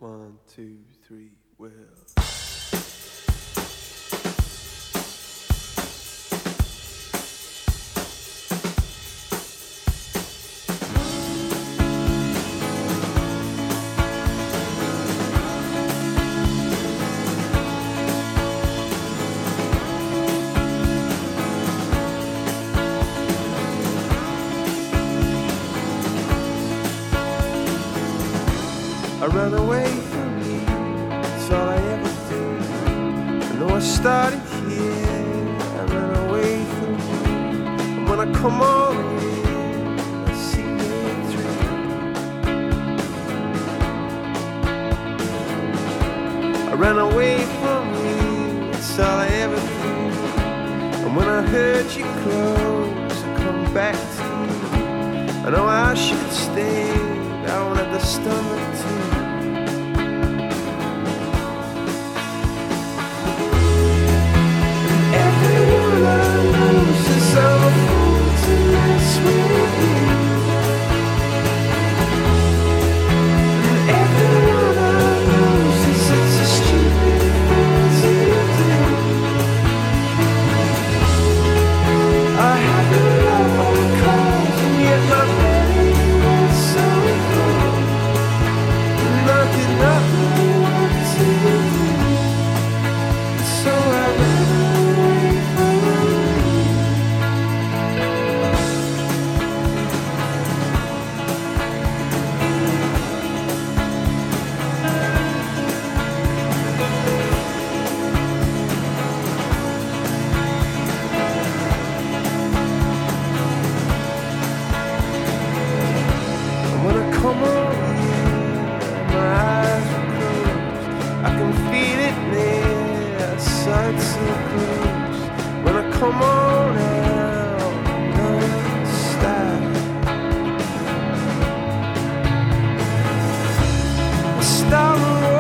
1, 2, 3, well. I run away from you, that's all I ever do. I know I started here, I run away from you. And when I come on in, I see it through. I ran away from you, that's all I ever do. And when I heard you close, I come back to you. I know I should stay, but I don't have the stomach to. Since I'm a fool to mess with you, and everyone I know says it's a stupid thing to do. I had to love all the calls, and yet my belly was so full, and I did not know what to do. So I ran away from you. Come on in, my eyes are closed. I can feel it near, sight so close. When I come on out, no stop. I start